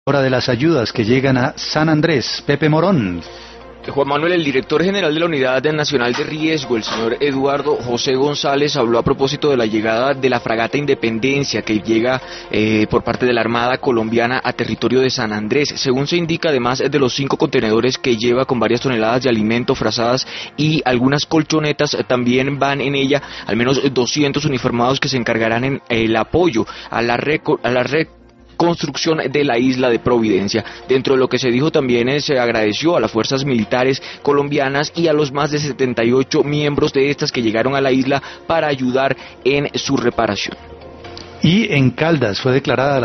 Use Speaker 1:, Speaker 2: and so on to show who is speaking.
Speaker 1: Hora de las ayudas que llegan a San Andrés. Pepe Morón.
Speaker 2: Juan Manuel, el director general de la Unidad Nacional de Riesgo, el señor Eduardo José González, habló a propósito de la llegada de la fragata Independencia que llega por parte de la Armada colombiana a territorio de San Andrés. Según se indica, además de los 5 contenedores que lleva con varias toneladas de alimento, frazadas y algunas colchonetas, también van en ella al menos 200 uniformados que se encargarán en el apoyo a la construcción de la isla de Providencia. Dentro de lo que se dijo también se agradeció a las fuerzas militares colombianas y a los más de 78 miembros de estas que llegaron a la isla para ayudar en su reparación.
Speaker 1: Y en Caldas fue declarada